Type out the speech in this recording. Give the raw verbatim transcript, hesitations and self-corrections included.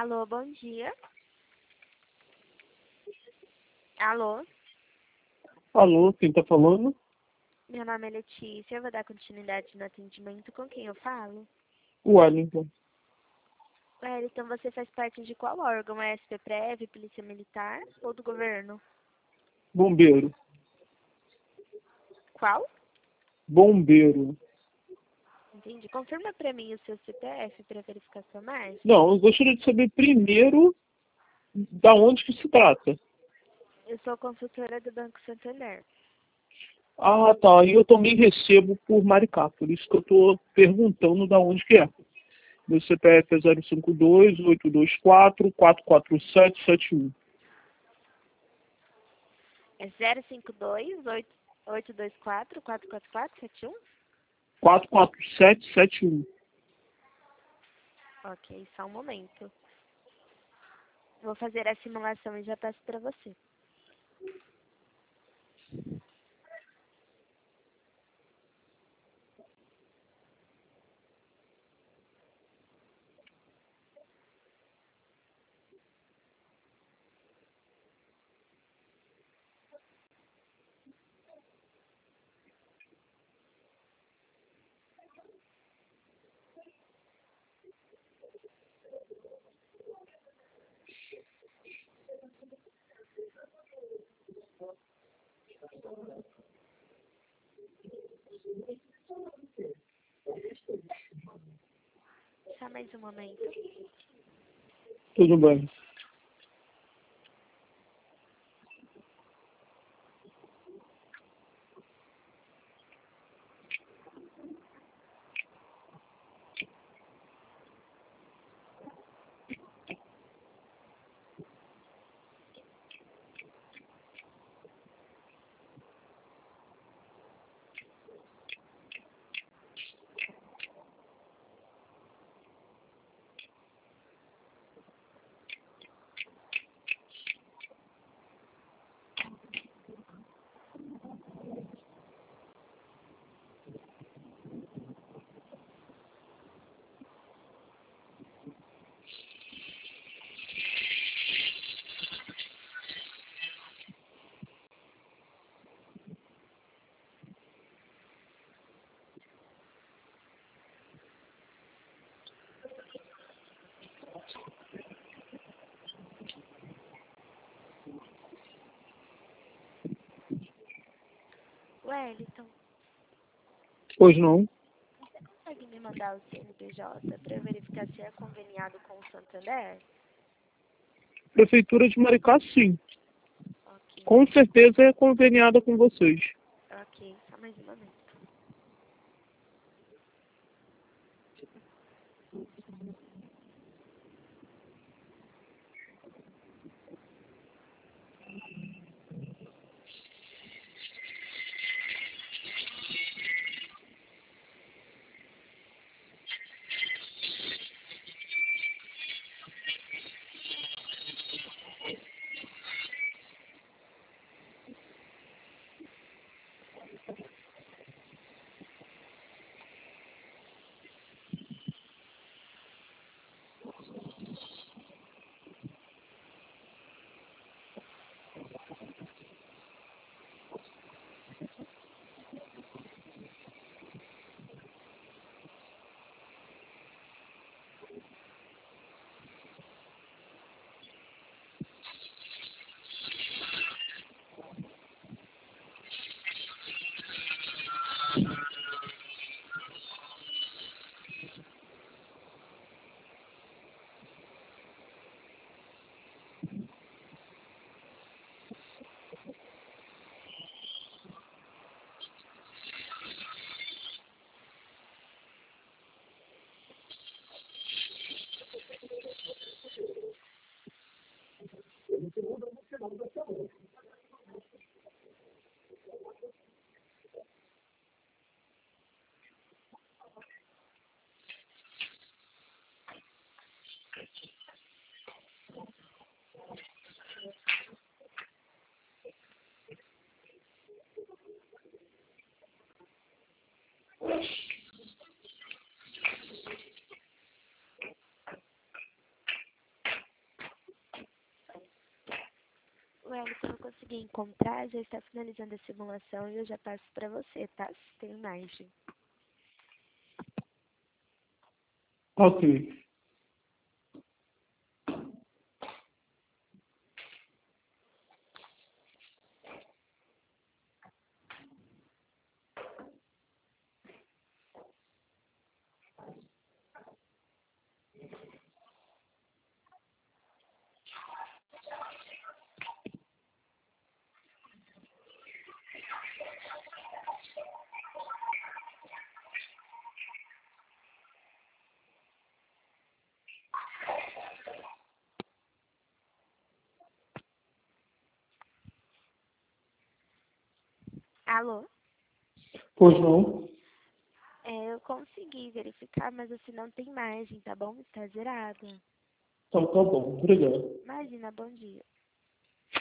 Alô, bom dia. Alô, Alô, quem tá falando? meu nome é Letícia, eu vou dar continuidade no atendimento. Com quem eu falo? O Wellington. Wellington, você faz parte de qual órgão? É S P Prev, Polícia Militar ou do governo? Bombeiro. Qual? Bombeiro. Entendi. Confirma pra mim o seu C P F para verificação mais. Não, eu gostaria de saber primeiro da onde que se trata. Eu sou consultora do Banco Santander. Ah, tá. E eu também recebo por Maricá, por isso que eu tô perguntando da onde que é. Meu C P F é zero cinco dois, oito dois quatro, quatro quatro sete sete um. É zero cinco dois, oito dois quatro, quatro quatro quatro, sete um? quatro quatro sete sete um. Ok, só um momento. Vou fazer a simulação e já passo para você. Só mais um momento. Tudo bem. Wellington, Pois não. você consegue me mandar o C N P J para verificar se é conveniado com o Santander? Prefeitura de Maricá, sim. Ok, Com certeza é conveniada com vocês. ok, só mais um momento. conseguir encontrar, já está finalizando a simulação e eu já passo para você, tá? Se tem imagem. Ok. Alô? Pois não? É, eu consegui verificar, mas assim não tem margem, tá bom? Está zerado. Então tá bom. Obrigado. Imagina, bom dia.